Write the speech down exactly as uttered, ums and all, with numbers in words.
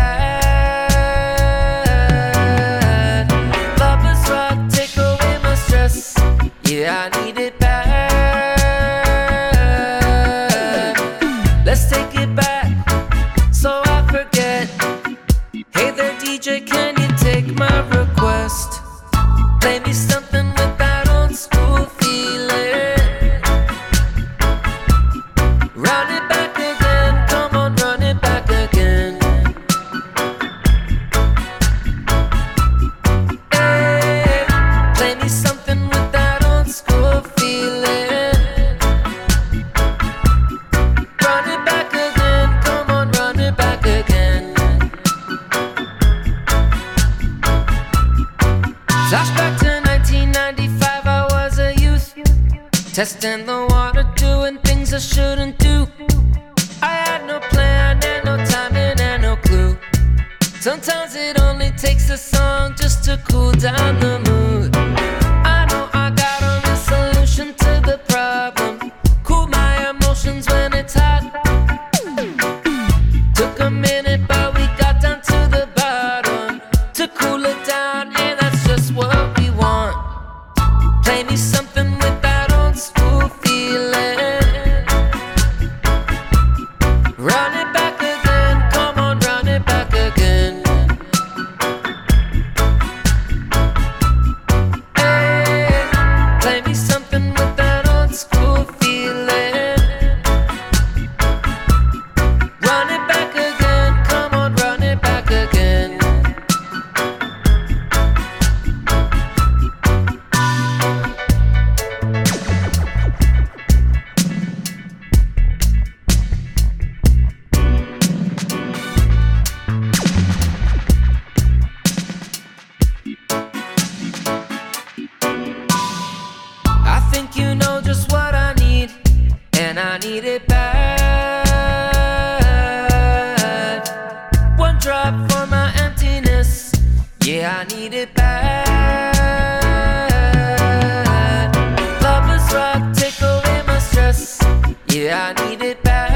bad. Lovers rock, take away my stress. Yeah, I need it bad. Let's take it back, so I forget. Hey there, D J, can you take my request? Play me something with that old school feeling. Run it back again, come on, run it back again. Hey, play me something with that old school feeling. Run it back again, come on, run it back again. Flashback to nineteen ninety-five, I was a youth, testing the water, doing things I shouldn't do. I had no plan and no timing and no clue. Sometimes it only takes a song just to cool down the mood. I know I got only solution to the problem. Cool my emotions when it's hot. Took a minute but we got down to the bottom. To cool it down, and that's just what we want. Play me something with that old school feeling. Run it back again, come on, run it back again. Hey, play me something with that old school feeling. Run it back again, come on, run it back again. I think you know just what I need, and I need it bad. One drop for my emptiness, yeah, I need it bad. Lovers rock, take away my stress, yeah, I need it bad.